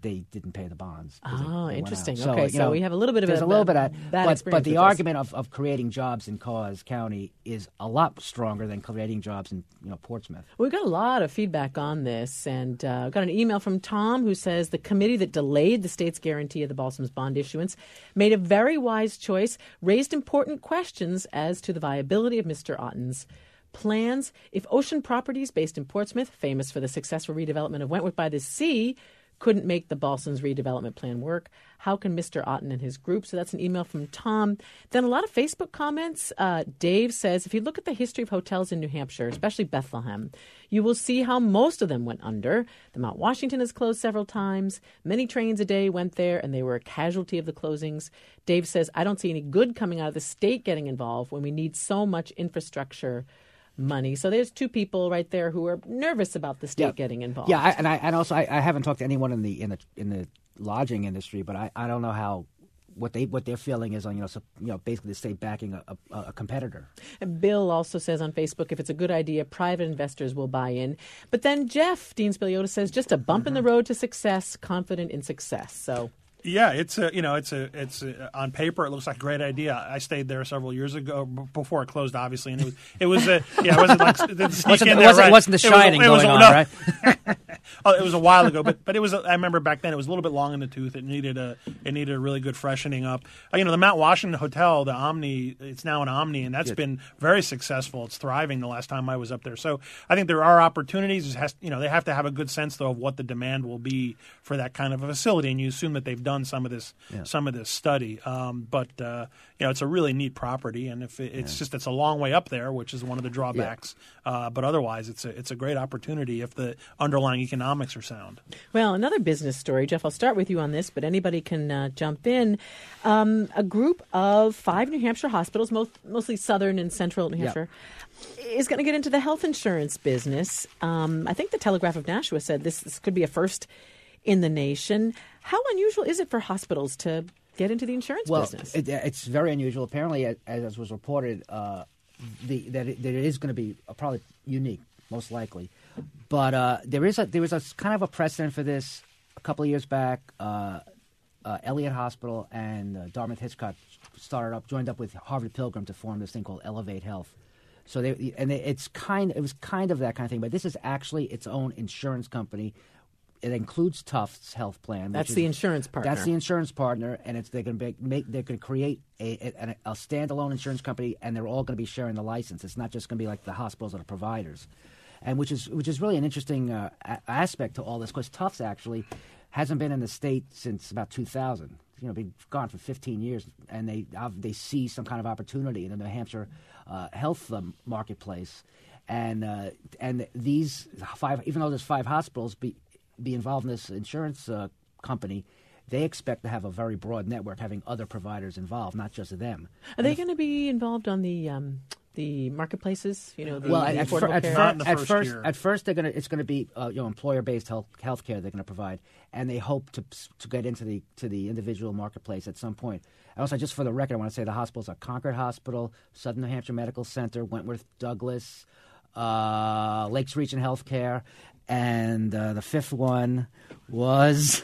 they didn't pay the bonds. Oh, they, they interesting. So, okay, so know, we have a little bit of there's a, a little bit of bad but, experience but the with argument of, of creating jobs in Cause County is a lot stronger than creating jobs in you know Portsmouth. We've got a lot of feedback on this, and uh, got an email from Tom who says the committee that delayed the state's guarantee of the Balsam's bond issuance made a very wise choice, raised important questions as to the viability of Mister Otten's plans. If Ocean Properties, based in Portsmouth, famous for the successful redevelopment of Wentworth by the Sea, couldn't make the Balsam's redevelopment plan work, how can Mister Otten and his group? So that's an email from Tom. Then a lot of Facebook comments. Uh, Dave says, if you look at the history of hotels in New Hampshire, especially Bethlehem, you will see how most of them went under. The Mount Washington has closed several times. Many trains a day went there, and they were a casualty of the closings. Dave says, I don't see any good coming out of the state getting involved when we need so much infrastructure money. So there's two people right there who are nervous about the state yeah. getting involved. Yeah, I, and I and also I, I haven't talked to anyone in the in the in the lodging industry, but I, I don't know how what they what their feeling is on you know so, you know basically the state backing a, a, a competitor. And Bill also says on Facebook, if it's a good idea, private investors will buy in. But then Jeff Dean Spiliota says just a bump mm-hmm. in the road to success, confident in success. So. Yeah, it's a you know it's a it's a, on paper it looks like a great idea. I stayed there several years ago b- before it closed, obviously, and it was it was a yeah it wasn't like the wasn't, in it there, wasn't, right. wasn't the Shining it was, it going was, on, no. right? Oh, it was a while ago, but but it was. A, I remember back then it was a little bit long in the tooth. It needed a it needed a really good freshening up. Uh, you know, the Mount Washington Hotel, the Omni, it's now an Omni, and that's Good. been very successful. It's thriving. The last time I was up there, so I think there are opportunities. It has, you know, they have to have a good sense though of what the demand will be for that kind of a facility, and you assume that they've done some of this yeah. some of this study. Um, but uh, you know, it's a really neat property, and if it, it's yeah. just it's a long way up there, which is one of the drawbacks. Yeah. Uh, but otherwise, it's a it's a great opportunity if the underlying economics are sound. Well, another business story, Jeff, I'll start with you on this, but anybody can uh, jump in. Um, a group of five New Hampshire hospitals, most, mostly southern and central New Hampshire, yep. is going to get into the health insurance business. Um, I think the Telegraph of Nashua said this, this could be a first in the nation. How unusual is it for hospitals to get into the insurance well, business? It, it's very unusual. Apparently, as, as was reported, uh, the, that, it, that it is going to be probably unique, most likely. But uh, there is a there was a kind of a precedent for this a couple of years back. Uh, uh, Elliott Hospital and uh, Dartmouth Hitchcock started up, joined up with Harvard Pilgrim to form this thing called Elevate Health. So they and they, it's kind it was kind of that kind of thing, but this is actually its own insurance company. It includes Tufts Health Plan. That's which the is, insurance partner. That's the insurance partner, and it's they're going to make they're going to create a, a a standalone insurance company, and they're all going to be sharing the license. It's not just going to be like the hospitals or the providers. And which is which is really an interesting uh, a- aspect to all this, because Tufts actually hasn't been in the state since about two thousand. You know, been gone for fifteen years, and they uh, they see some kind of opportunity in the New Hampshire uh, health um, marketplace, and uh, and these five, even though there's five hospitals, be be involved in this insurance uh, company. They expect to have a very broad network, having other providers involved, not just them. Are and they if, going to be involved on the um, the marketplaces? You know, the, well, the at, affordable at, care? fir- the at first first, year. at first, they're going to it's going to be uh, you know employer based health healthcare they're going to provide, and they hope to to get into the to the individual marketplace at some point. Also, just for the record, I want to say the hospitals are Concord Hospital, Southern New Hampshire Medical Center, Wentworth Douglas, uh, Lakes Region Healthcare, and uh, the fifth one was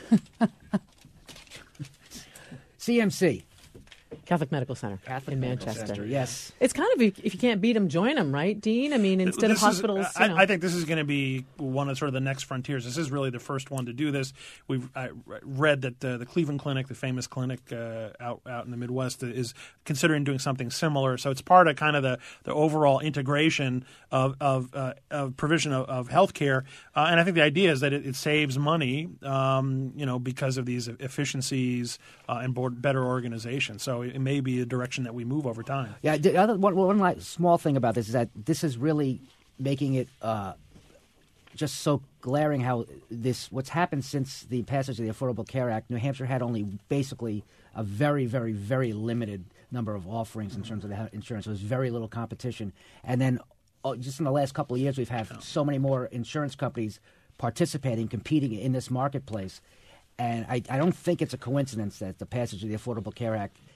C M C. Catholic Medical Center Catholic in Medical Manchester. Center, yes. It's kind of, if you can't beat them, join them, right, Dean? I mean, instead This of hospitals, is, I, you know. I think this is going to be one of sort of the next frontiers. This is really the first one to do this. We've I read that uh, the Cleveland Clinic, the famous clinic uh, out out in the Midwest, is considering doing something similar. So it's part of kind of the, the overall integration of of, uh, of provision of, of health care. Uh, and I think the idea is that it, it saves money, um, you know, because of these efficiencies uh, and board, better organization. So it, it may be a direction that we move over time. Yeah, the other one, one like, small thing about this is that this is really making it uh, just so glaring how this what's happened since the passage of the Affordable Care Act. New Hampshire had only basically a very, very, very limited number of offerings in terms of the insurance. There was very little competition, and then oh, just in the last couple of years, we've had so many more insurance companies participating, competing in this marketplace. And I, I don't think it's a coincidence that the passage of the Affordable Care Act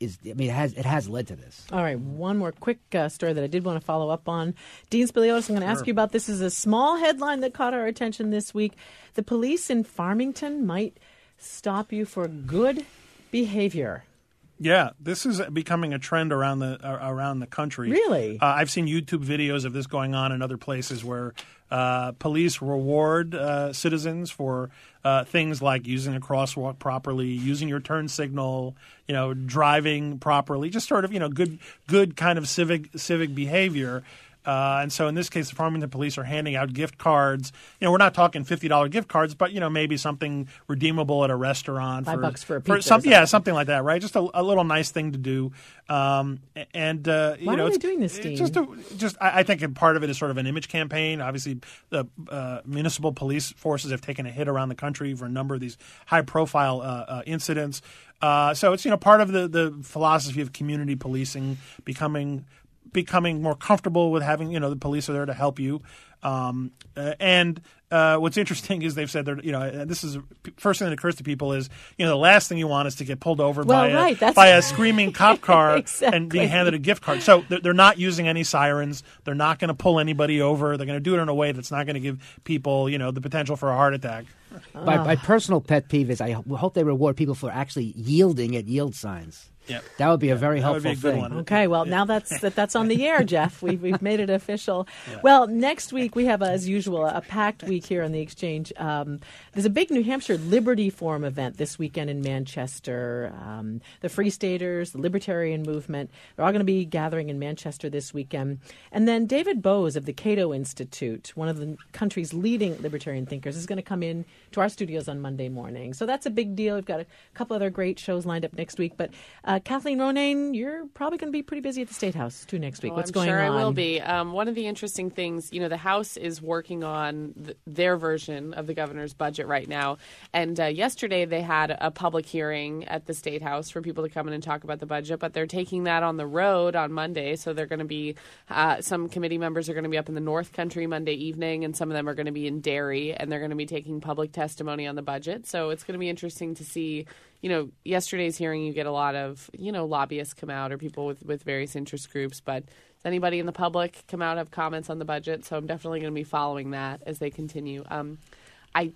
is. I mean, it has it has led to this. All right, one more quick uh, story that I did want to follow up on. Dean Spiliotis, I'm going to ask you about this. This is a small headline that caught our attention this week. The police in Farmington might stop you for good behavior. Yeah, this is becoming a trend around the uh, around the country. Really? Uh, I've seen YouTube videos of this going on in other places where uh, police reward uh, citizens for uh, things like using a crosswalk properly, using your turn signal, you know, driving properly, just sort of, you know, good good kind of civic civic behavior. Uh, and so in this case, the Farmington police are handing out gift cards. You know, we're not talking fifty dollars gift cards, but, you know, maybe something redeemable at a restaurant. Five for, bucks for a pizza. For some, yeah, something like that, right? Just a, a little nice thing to do. Um, and, uh, you Why know, are they it's, doing this, Dean? Just, a, just I, I think part of it is sort of an image campaign. Obviously, the uh, municipal police forces have taken a hit around the country for a number of these high-profile uh, uh, incidents. Uh, so it's, you know, part of the, the philosophy of community policing becoming – becoming more comfortable with having, you know, the police are there to help you. Um, uh, and uh, what's interesting is they've said they're, you know, and this is first thing that occurs to people is, you know, the last thing you want is to get pulled over well, by, right, a, by a screaming cop car exactly. and being handed a gift card. So they're, they're not using any sirens. They're not going to pull anybody over. They're going to do it in a way that's not going to give people, you know, the potential for a heart attack. My, my personal pet peeve is I hope they reward people for actually yielding at yield signs. Yeah. That would be a very that helpful would be a good thing. one. Okay, well, now that's that, that's on the air, Jeff. We've, we've made it official. Yeah. Well, next week we have, as usual, a packed week here on the Exchange. Um, there's a big New Hampshire Liberty Forum event this weekend in Manchester. Um, the Free Staters, the Libertarian Movement, they're all going to be gathering in Manchester this weekend. And then David Bowes of the Cato Institute, one of the country's leading libertarian thinkers, is going to come in to our studios on Monday morning. So that's a big deal. We've got a couple other great shows lined up next week. But uh, Kathleen Ronayne, you're probably going to be pretty busy at the State House too next week. Oh, What's I'm going sure on? I will be. Um, one of the interesting things, you know, the House is working on th- their version of the governor's budget right now. And uh, yesterday they had a public hearing at the State House for people to come in and talk about the budget. But they're taking that on the road on Monday. So they're going to be uh, some committee members are going to be up in the North Country Monday evening, and some of them are going to be in Derry, and they're going to be taking public testimony on the budget. So it's going to be interesting to see. You know, yesterday's hearing, you get a lot of, you know, lobbyists come out or people with, with various interest groups. But does anybody in the public come out, have comments on the budget? So I'm definitely going to be following that as they continue. Um, I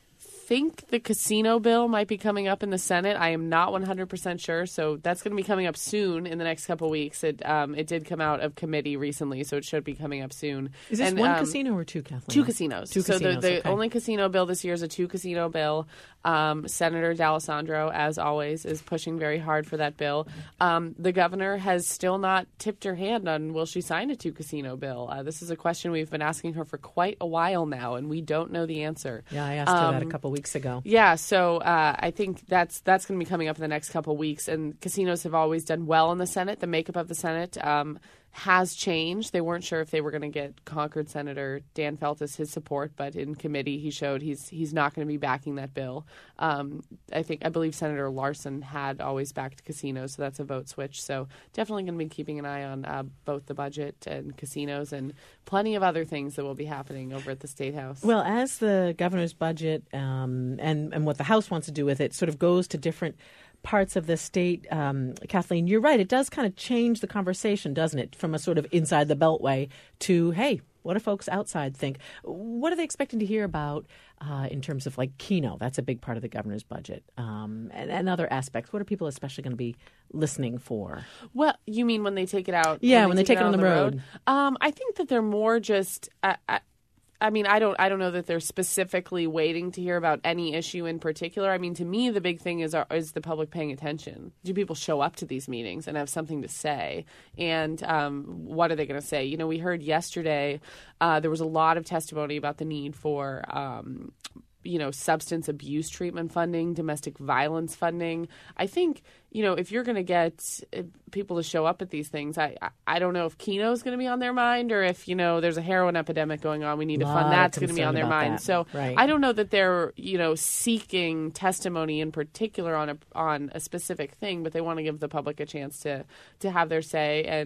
think the casino bill might be coming up in the Senate. I am not one hundred percent sure. So that's going to be coming up soon in the next couple of weeks. It um, it did come out of committee recently, so it should be coming up soon. Is this and, one um, casino or two, Kathleen? Two casinos. Two so casinos, the, the okay. only casino bill this year is a two casino bill. Um, Senator D'Alessandro, as always, is pushing very hard for that bill. Um, the governor has still not tipped her hand on will she sign a two casino bill. Uh, this is a question we've been asking her for quite a while now, and we don't know the answer. Yeah, I asked her um, that a couple weeks ago. Yeah, so uh, I think that's that's going to be coming up in the next couple of weeks. And casinos have always done well in the Senate. The makeup of the Senate um, has changed. They weren't sure if they were going to get Concord Senator Dan Feltus his support, but in committee he showed he's he's not going to be backing that bill. Um, I think I believe Senator Larson had always backed casinos, so that's a vote switch. So definitely going to be keeping an eye on uh, both the budget and casinos and plenty of other things that will be happening over at the State House. Well, as the governor's budget um, and and what the House wants to do with it sort of goes to different parts of the state, um, Kathleen, you're right. It does kind of change the conversation, doesn't it, from a sort of inside the beltway to, hey, what do folks outside think? What are they expecting to hear about uh, in terms of like Keno? That's a big part of the governor's budget, um, and, and other aspects. What are people especially going to be listening for? Well, you mean when they take it out? Yeah, when they, when they take it on the road. road? Um, I think that they're more just. Uh, I, I mean, I don't. I don't know that they're specifically waiting to hear about any issue in particular. I mean, to me, the big thing is are, is the public paying attention. Do people show up to these meetings and have something to say? And um, what are they going to say? You know, we heard yesterday uh, there was a lot of testimony about the need for. Um, you know, substance abuse treatment funding, domestic violence funding. I think, you know, if you're going to get people to show up at these things, I I don't know if Keno is going to be on their mind or if, you know, there's a heroin epidemic going on, we need to fund that's going to be on their mind. That. So right. I don't know that they're, you know, seeking testimony in particular on a on a specific thing, but they want to give the public a chance to to have their say. And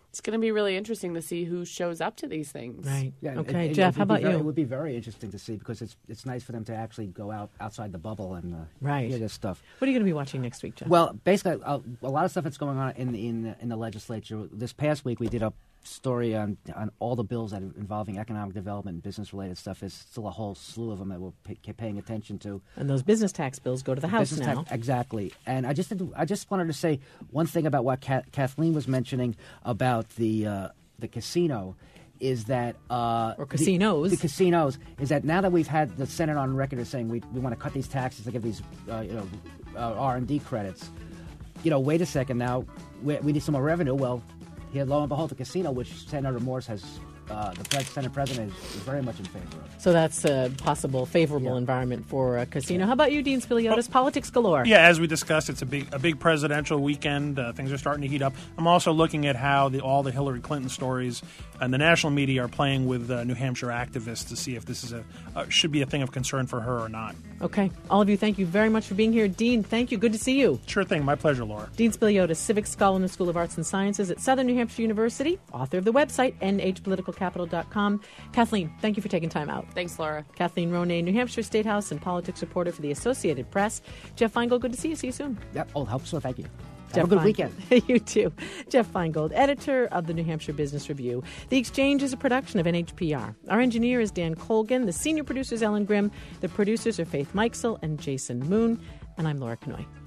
It's going to be really interesting to see who shows up to these things. Right. Yeah, okay, it, it, Jeff, it how about very, you? It would be very interesting to see because it's it's nice for them to actually go out outside the bubble and uh, right. hear this stuff. What are you going to be watching next week, Jeff? Well, basically, uh, a lot of stuff that's going on in in in the legislature. This past week, we did a story on on all the bills that are involving economic development and business related stuff. There's still a whole slew of them that we're pay, paying attention to. And those business tax bills go to the House business now. Tax, exactly. And I just I just wanted to say one thing about what Ka- Kathleen was mentioning about the uh, the casino. Is that uh, or casinos? The, the casinos is that now that we've had the Senate on record as saying we we want to cut these taxes to give these uh, you know uh, R and D credits. You know, wait a second now. We, we need some more revenue. Well, here, lo and behold, the casino, which Senator Morse has, uh, the pres- Senate President is, is very much in favor of. So that's a possible favorable yeah. environment for a casino. Yeah. How about you, Dean Spiliotis? Well, politics galore. Yeah, as we discussed, it's a big a big presidential weekend. Uh, things are starting to heat up. I'm also looking at how the, all the Hillary Clinton stories and the national media are playing with uh, New Hampshire activists to see if this is a uh, should be a thing of concern for her or not. Okay. All of you, thank you very much for being here. Dean, thank you. Good to see you. Sure thing. My pleasure, Laura. Dean Spiliotis, Civics Scholar in the School of Arts and Sciences at Southern New Hampshire University, author of the website N H political capital dot com. Kathleen, thank you for taking time out. Thanks, Laura. Kathleen Ronay, New Hampshire State House and politics reporter for the Associated Press. Jeff Feingold, good to see you. See you soon. Yep. Oh, hope so. Thank you. Jeff Have a good Fein- weekend. You too. Jeff Feingold, editor of the New Hampshire Business Review. The Exchange is a production of N H P R. Our engineer is Dan Colgan. The senior producer is Ellen Grimm. The producers are Faith Mikesell and Jason Moon. And I'm Laura Kanoy.